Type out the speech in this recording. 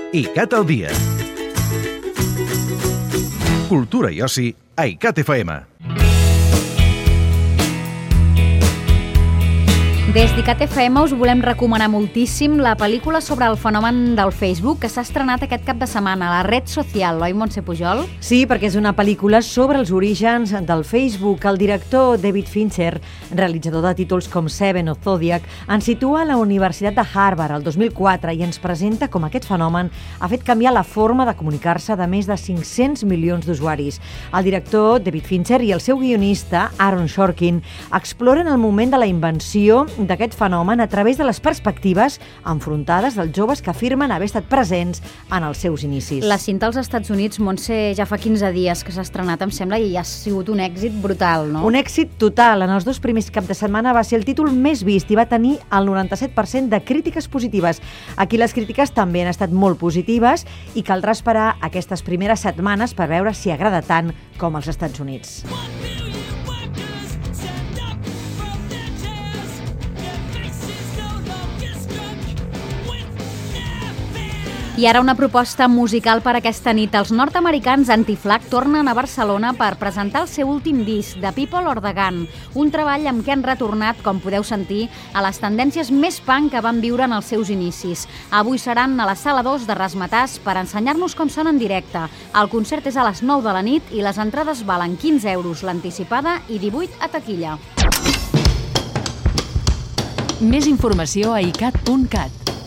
ICAT al dia. Cultura i oci a ICAT FM. Des d'ICAT FM us volem recomanar moltíssim la pel·lícula sobre el fenomen del Facebook que s'ha estrenat aquest cap de setmana, la red social, oi, Montse Pujol? Sí, perquè és una pel·lícula sobre els orígens del Facebook. El director David Fincher, realitzador de títols com Seven o Zodiac, ens situa a la Universitat de Harvard el 2004 i ens presenta com aquest fenomen ha fet canviar la forma de comunicar-se de més de 500 milions d'usuaris. El director David Fincher i el seu guionista, Aaron Sorkin, exploren el moment de la invenció d'aquest fenomen a través de les perspectives enfrontades dels joves que afirmen haver estat presents en els seus inicis. La cinta als Estats Units, Montse, ja fa 15 dies que s'ha estrenat, em sembla, i ha sigut un èxit brutal, no? Un èxit total. En els 2 primers caps de setmana va ser el títol més vist i va tenir el 97% de crítiques positives. Aquí les crítiques també han estat molt positives i caldrà esperar aquestes primeres setmanes per veure si agrada tant com als Estats Units. I ara una proposta musical per aquesta nit. Els nord-americans Anti-Flag tornen a Barcelona per presentar el seu últim disc, The People or the Gun, un treball amb què han retornat, com podeu sentir, a les tendències més punk que van viure en els seus inicis. Avui seran a la Sala 2 de Ramatàs per ensenyar-nos com són en directe. El concert és a les 9 de la nit i les entrades valen 15 euros l'anticipada i 18 a taquilla. Més informació a icat.cat.